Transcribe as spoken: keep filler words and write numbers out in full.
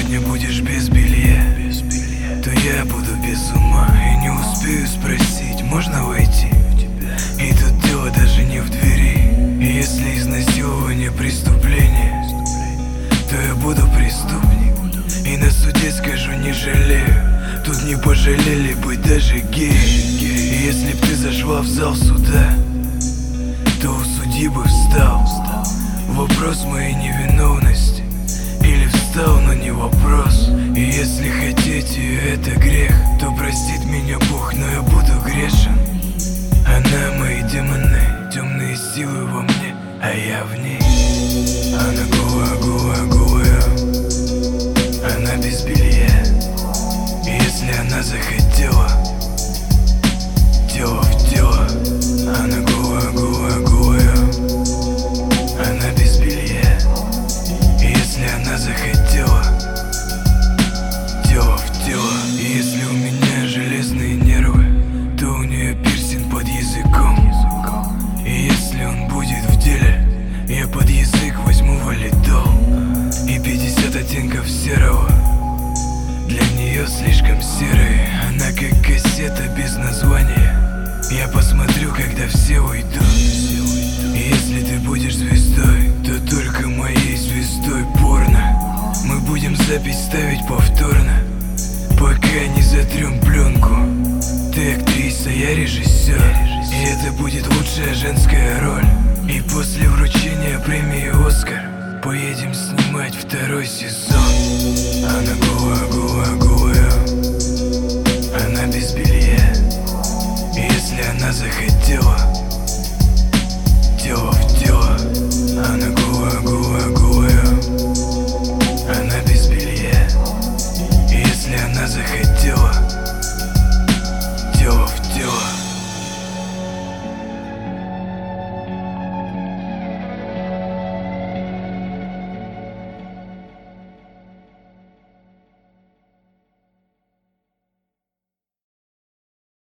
сегодня будешь без белья, то я буду без ума и не успею спросить, можно войти? И тут дело даже не в двери. И если изнасилование преступление, то я буду преступник, и на суде скажу не жалею. Тут не пожалели быть даже геи. И если б ты зашла в зал суда, то у судьи бы встал вопрос моей невиновности. Или встал, но не вопрос. И если хотите, это грех, то простит меня Бог, но я буду грешен. Она мои демоны, темные силы во мне, а я в ней. Она голая, голая, голая, она без белья. И если она захотела, тело в тело. Она голая, голая, голая, она без белья. И если она захотела, тело в тело. И если у меня железные нервы, то у нее пирсинг под языком. И если он будет в деле, я под язык возьму валидол. И пятьдесят оттенков серого для нее слишком серые. Она как кассета без названия. Я посмотрю, когда все уйдут. И если ты будешь звездой, то только моей звездой порно. Мы будем запись ставить повторно, пока не затрем пленку. Ты актриса, я режиссер, и это будет лучшая женская роль. И после вручения премии «Оскар» поедем снимать второй сезон. Она голая, голая, голая, она без белья. И если она захотела,